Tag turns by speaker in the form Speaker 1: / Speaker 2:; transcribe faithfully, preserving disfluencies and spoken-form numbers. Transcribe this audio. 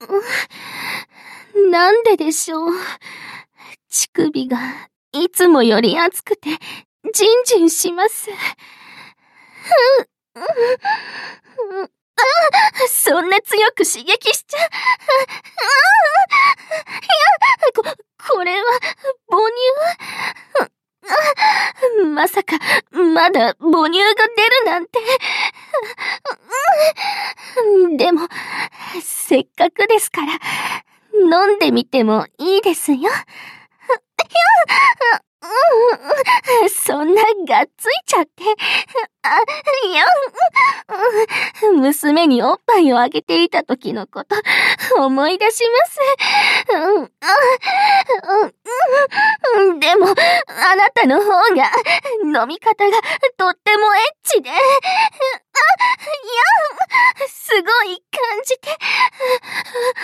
Speaker 1: なんででしょう。乳首がいつもより熱くて、ジンジンします。そんな強く刺激しちゃ、いや、こ、これは、母乳まさか、まだ母乳が出るなんて。でも、せっかくですから、飲んでみてもいいですよ。そんながっついちゃって。あ、いや、娘におっぱいをあげていた時のこと、思い出します。でも、あなたの方が、飲み方がとってもエッチで、いや、すごい感じて、